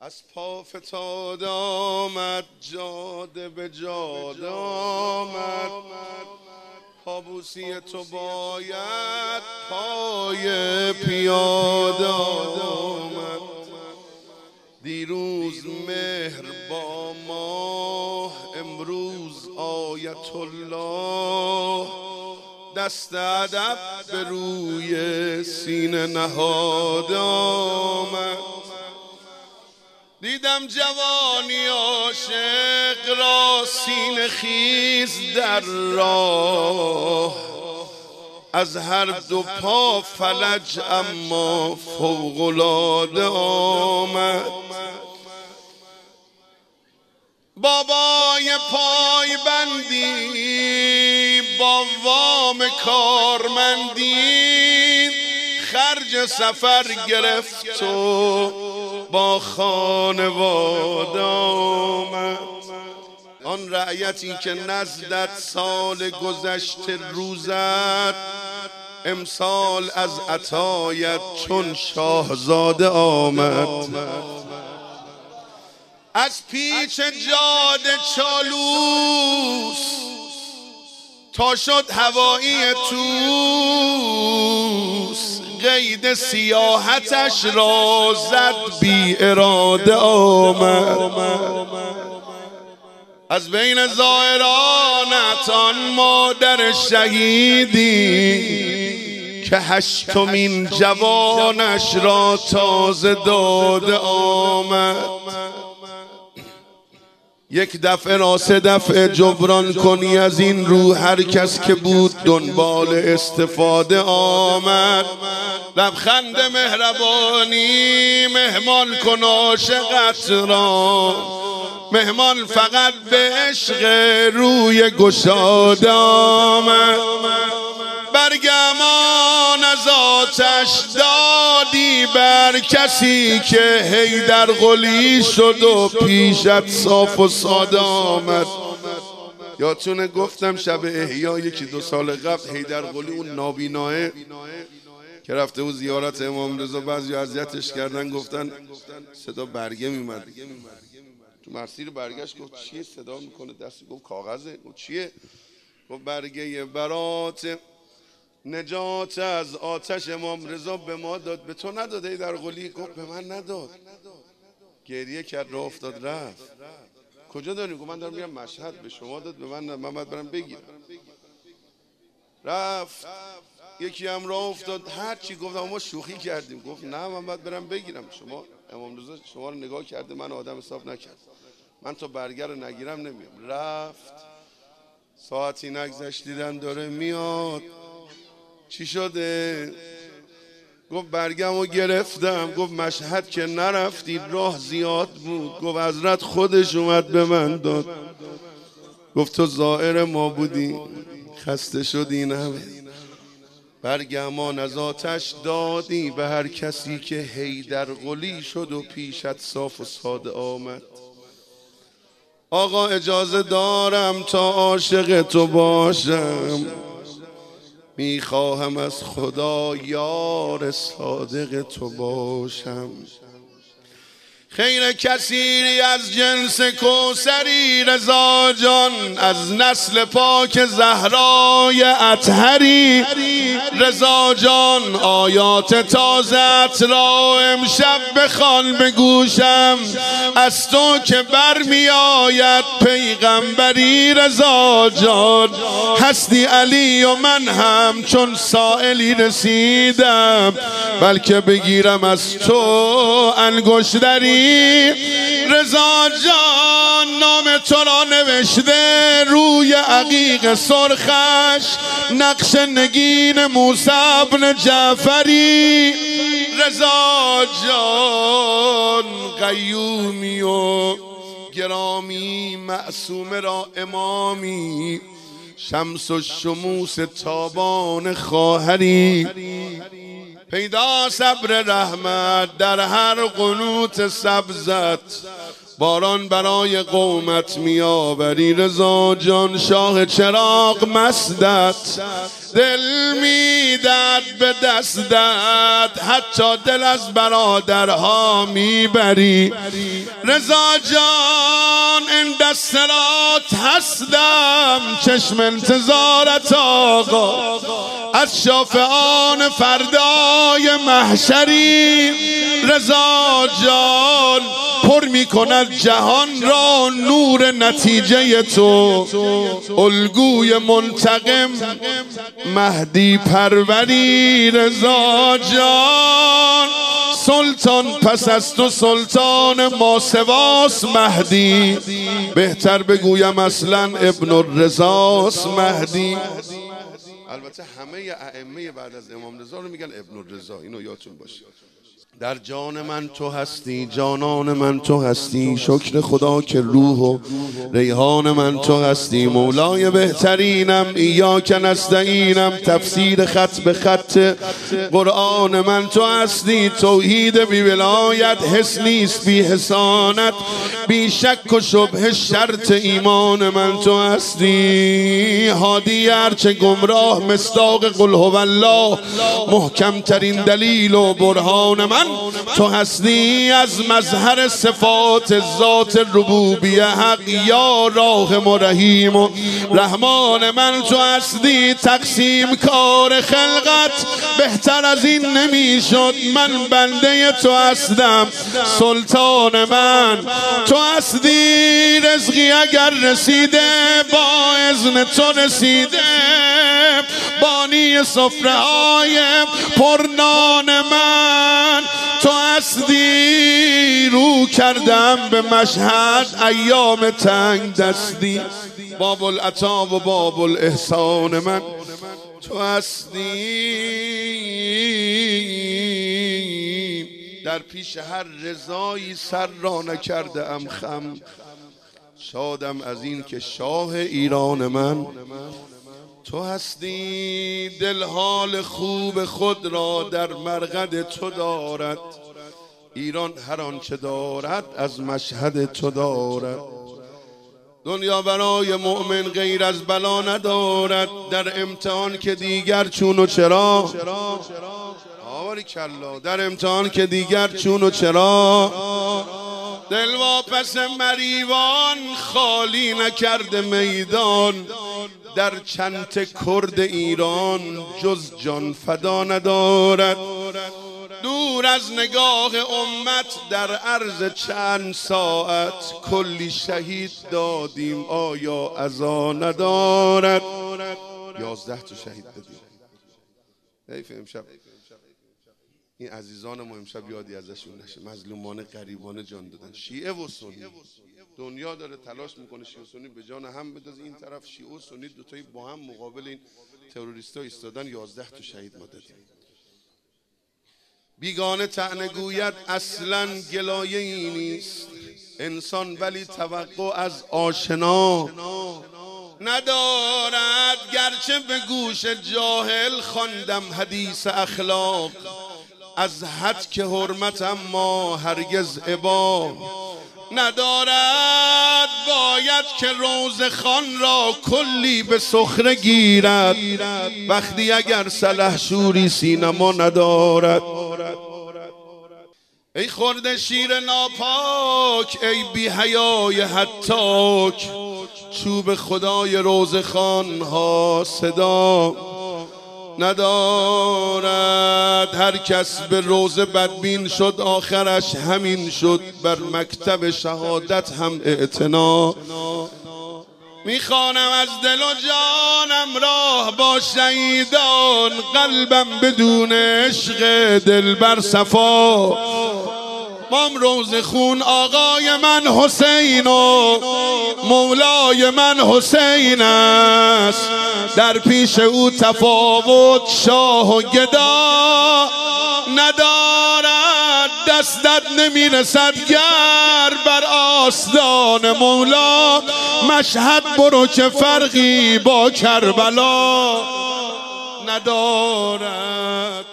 از پا فتاد آمد، جاده به جاده آمد. پابوسی تو باید پای پیاده آمد. دیروز مهر با ماه، امروز آیت الله. دست ادب به روی سینه نهاده آمد. دیدم جوانی عاشق را سینه خیز در راه، از هر دو پا فلج اما فوق‌العاده آمد. بابای پای بندی با وام کارمندی، خرج سفر گرفت و با خانواده آمد. آن رعیتی که نزدت سال گذشته روزت، امسال از عطایت چون شاهزاده آمد. از پیچ جاده چالوس تا شد هوایی توس، قید سیاحتش را زد بی اراده آمد. از بین زائرانت آن مادر شهیدی، که هشتمین جوانش را تازه داده آمد. یک دفعه را 3 دفعه جبران کنی از این رو، هر کس که بود دنبال استفاده آمد. لبخند مهربانی مهمان کن عاشقت را، مهمان فقط به عشق روی گشاده آمد. برگ امان از آتش دادی بر کسی که حیدر قلی شد و پیشت صاف و ساده آمد. یادتونه گفتم شب احیا یکی 2 سال قبل حیدر قلی اون نابیناه که رفته بود زیارت امام رضا، بعضی اذیتش کردن، گفتن صدا برگه میومد تو مسیر برگشت. گفت چیه صدا میکنه؟ دستی گفت کاغذه. گفت چیه؟ گفت برگه برات نجات از آتش امام رضا به ما داد، به تو نداد حیدر قلی؟ گفت به من نداد. گریه کرد، راه افتاد رفت. کجا داری؟ گفت من دارم میرم مشهد، به شما داد به من من باید برم بگیرم. رفت یکی هم راه افتاد، هر چی گفتم ما شوخی کردیم. گفت نه من باید برم بگیرم، شما امام رضا شما رو نگاه کرده من آدم حساب نکرد، من تا برگر رو نگیرم نمیام. رفت ساعتی نگذشت دیدن داره میاد. چی شده؟ گفت برگم رو گرفتم. گفت مشهد که نرفتی راه زیاد بود. گفت حضرت خودش اومد به من داد. گفت تو زائر ما بودی خسته شدی نه؟ برگ امان از آتش دادی به هر کسی که حیدر قلی شد و پیشت صاف و ساده آمد. آقا اجازه دارم تا عاشق تو باشم، میخواهم از خدا یار صادق تو باشم. خیر کثیری از جنس کوثری رضا جان، از نسل پاک زهرای اطهری رضا جان. آیات تازت را امشب بخوان به گوشم، از تو که برمی آید پیغمبری رضا جان. هستی علی و من هم چون سائلی رسیدم، بلکه بگیرم از تو انگشتری رضا جان. نام تو را نوشته روی عقیق سرخش، نقش نگین موسی بن جعفری رضا جان. قیومی و گرامی معصومه را امامی، شمس و شموس تابان خواهری. پیدا صبر رحمت در هر قنوت سبزت، باران برای قومت میآوری رضا جان، شاه چراغ مستت دل میدد به دستت، حتی دل از برادرها میبری رضا جان. عند الصراط هستم چشم انتظارت آقا، از شافعان فردای محشری رضا جان. پر میکند جهان را نور نتیجه تو، الگوی منتقم مهدی پروری رضا جان. سلطان پس از تو سلطان ماسواس مهدی، بهتر بگویم اصلا ابن الرضاست مهدی. البته همه ائمه بعد از امام رضا رو میگن ابن الرضا، اینو یادتون باشه. در جان من تو هستی، جانان من تو هستی، شکر خدا که روح و ریحان من تو هستی. مولای بهترینم ایاک نستعینم، تفسیر خط به خط قرآن من تو هستی. توحید بی ولایت حس نیست بی حسانت، بی شک و شبه شرط ایمان من تو هستی. هادی هرچه گمراه مصداق قل هو الله، محکم ترین دلیل و برهان من تو هستی. از مظهر صفات ذات ربوبیه حق یا راحم و رحیم و رحمان من تو هستی. تقسیم کار خلقت بهتر از این نمیشد، من بنده تو هستم سلطان من تو هستی. رزقی اگر رسیده با اذن تو رسیده، بانی سفره های پرنان من تو هستی. رو کردم به مشهد ایام تنگ دستی، باب العطا و باب الاحسان من تو هستی. در پیش هر رضایی سر را نکرده ام خم، شادم از این که شاه ایران من تو هستی. دل حال خوب خود را در مرقد تو دارد، ایران هر آنچه دارد از مشهد تو دارد. دنیا برای مؤمن غیر از بلا ندارد، در امتحان که دیگر چون و چرا آوری کلا، در امتحان که دیگر چون و چرا. دل واپس مریوان خالی نکرده میدان، در چنت کرد ایران جز جان فدا ندارد. دور از نگاه امت در عرض چند ساعت، کلی شهید دادیم آیا عزا ندارد. 11 تا شهید دادیم. حیف امشب این عزیزان ما امشب یادی ازشون نشه، مظلومان غریبانه جان دادن. شیعه و سنی دنیا داره تلاش میکنه شیعه و سنی به جان هم بدازه، این طرف شیعه و سنی دوتایی با هم مقابل این تروریستا ایستادن. 11 تا شهید ما دادیم. بیگانه طعنه گوید اصلا گلایه ای نیست انسان، ولی توقع از آشنا ندارد. گرچه به گوش جاهل خواندم حدیث اخلاق، از حد که حرمت اما هرگز ابا ندارد. باید که روزخوان را کلی به سخره گیرد، وقتی اگر سلحشوری سینما ندارد. ای خورده شیر ناپاک، ای بی حیای هتاک، چوب خدای روزخوان ها صدا ندارد. هر کس به روزه بدبین شد آخرش همین شد، بر مکتب شهادت هم اعتنا میخوانم. از دل و جانم راه با شهیدان، قلبم بدون عشق دلبر صفا. مام روز خون آقای من حسین و مولای من حسین است، در پیش او تفاوت شاه و گدا ندارد. دستت نمیرسد گر بر آستان مولا، مشهد برو که فرقی با کربلا ندارد.